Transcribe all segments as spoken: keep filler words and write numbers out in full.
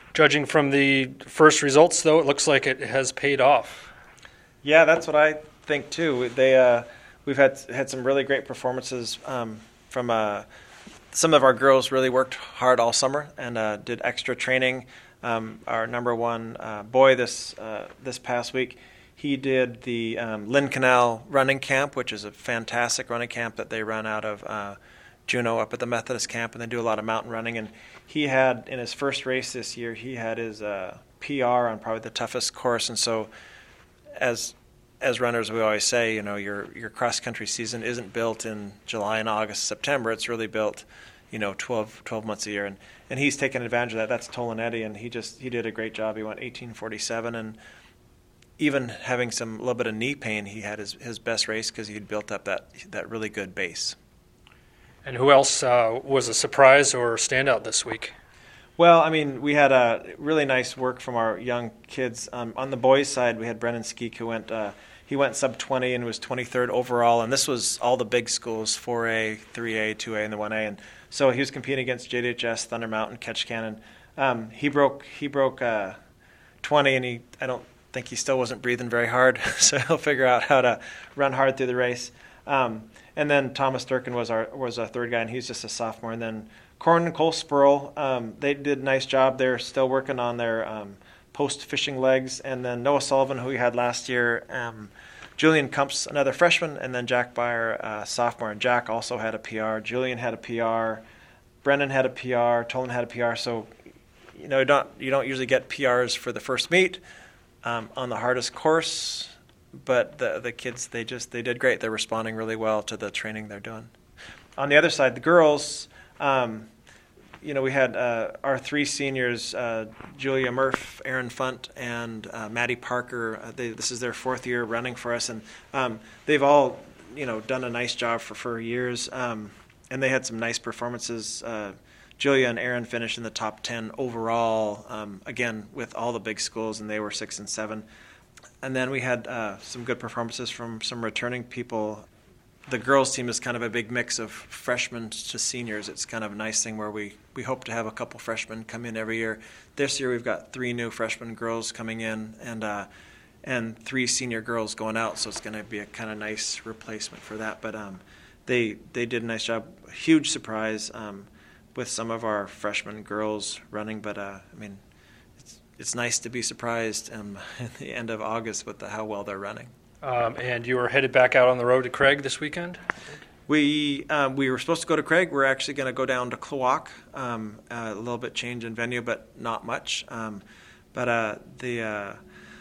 Judging from the first results, though, it looks like it has paid off. Yeah, that's what I think too. They uh, we've had had some really great performances um, from uh, some of our girls. Really worked hard all summer and uh, did extra training. Um, our number one uh, boy this uh, this past week, he did the um, Lynn Canal running camp, which is a fantastic running camp that they run out of uh, Juneau up at the Methodist camp, and they do a lot of mountain running. And he had, in his first race this year, he had his uh, P R on probably the toughest course. And so as as runners, we always say, you know, your your cross-country season isn't built in July and August, September. It's really built, you know, twelve, twelve months a year. And, and he's taken advantage of that. That's Tolonetti, and he just he did a great job. He went eighteen forty-seven, and even having some little bit of knee pain, he had his, his best race because he'd built up that that really good base. And who else uh, was a surprise or standout this week? Well, I mean, we had a really nice work from our young kids. Um, on the boys' side, we had Brennan Skeek, who went uh, he went sub twenty and was twenty-third overall. And this was all the big schools: four A, three A, two A, and the one A. And so he was competing against J D H S, Thunder Mountain, Ketchikan. Um, he broke he broke uh, twenty, and he I don't think he still wasn't breathing very hard. So he'll figure out how to run hard through the race. Um, and then Thomas Durkin was our was our third guy, and he's just a sophomore. And then Corin and Cole Spurl, um, they did a nice job. They're still working on their um, post fishing legs. And then Noah Sullivan, who we had last year, um, Julian Kumps, another freshman, and then Jack Byer, uh, sophomore. And Jack also had a P R. Julian had a P R. Brennan had a P R. Tolan had a P R. So, you know, you don't you don't usually get P Rs for the first meet um, on the hardest course. But the the kids, they just they did great. They're responding really well to the training they're doing. On the other side, the girls, um, you know, we had uh, our three seniors, uh, Julia Murph, Erin Funt, and uh, Maddie Parker. Uh, they, this is their fourth year running for us, and um, they've all, you know, done a nice job for, for years, um, and they had some nice performances. Uh, Julia and Erin finished in the top ten overall, um, again, with all the big schools, and they were six and seven. And then we had uh, some good performances from some returning people. The girls' team is kind of a big mix of freshmen to seniors. It's kind of a nice thing where we, we hope to have a couple freshmen come in every year. This year we've got three new freshman girls coming in and uh, and three senior girls going out, so it's going to be a kind of nice replacement for that. But um, they they did a nice job. Huge surprise um, with some of our freshman girls running, but uh, I mean, it's nice to be surprised um, at the end of August with the, how well they're running. Um, and you were headed back out on the road to Craig this weekend? We um, we were supposed to go to Craig. We're actually going to go down to Klawock. Um, uh, a little bit change in venue, but not much. Um, but uh, the uh,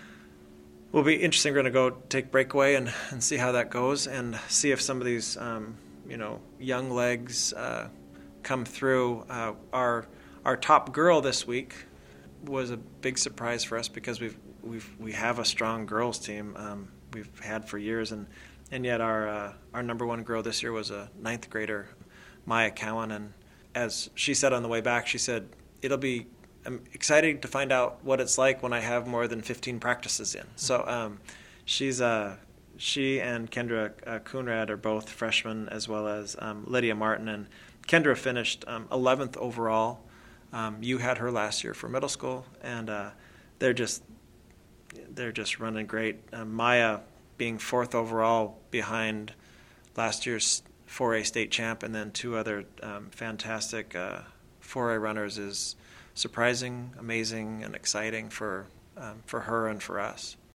will be interesting. We're going to go take breakaway and, and see how that goes, and see if some of these um, you know young legs uh, come through. Uh, our our top girl this week was a big surprise for us because we've we've we have a strong girls team um, we've had for years, and and yet our uh, our number one girl this year was a ninth grader, Maya Cowan, and as she said on the way back, she said it'll be um, exciting to find out what it's like when I have more than fifteen practices in. So um, she's uh she and Kendra uh, Coonrad are both freshmen, as well as um, Lydia Martin, and Kendra finished um, eleventh overall. Um, you had her last year for middle school, and uh, they're just they're just running great. Uh, Maya being fourth overall behind last year's four A state champ, and then two other um, fantastic uh, four A runners is surprising, amazing, and exciting for um, for her and for us.